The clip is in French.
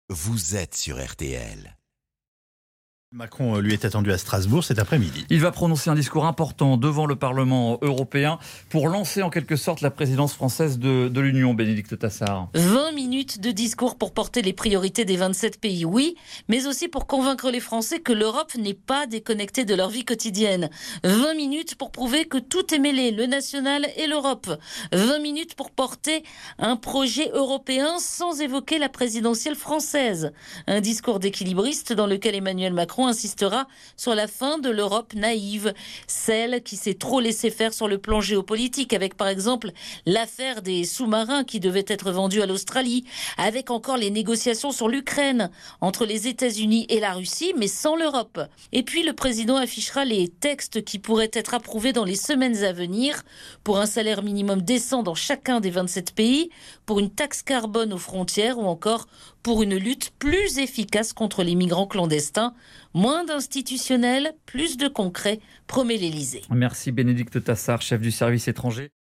vous êtes sur RTL. Macron, lui, est attendu à Strasbourg cet après-midi. Il va prononcer un discours important devant le Parlement européen pour lancer en quelque sorte la présidence française de l'Union, Bénédicte Tassard. 20 minutes de discours pour porter les priorités des 27 pays, oui, mais aussi pour convaincre les Français que l'Europe n'est pas déconnectée de leur vie quotidienne. 20 minutes pour prouver que tout est mêlé, le national et l'Europe. 20 minutes pour porter un projet européen sans évoquer la présidentielle française. Un discours d'équilibriste dans lequel Emmanuel Macron insistera sur la fin de l'Europe naïve, celle qui s'est trop laissée faire sur le plan géopolitique, avec par exemple l'affaire des sous-marins qui devaient être vendus à l'Australie, avec encore les négociations sur l'Ukraine entre les États-Unis et la Russie, mais sans l'Europe. Et puis le président affichera les textes qui pourraient être approuvés dans les semaines à venir pour un salaire minimum décent dans chacun des 27 pays, pour une taxe carbone aux frontières ou encore pour une lutte plus efficace contre les migrants clandestins. Moins d'institutionnel, plus de concret, promet l'Élysée. Merci Bénédicte Tassard, chef du service étranger.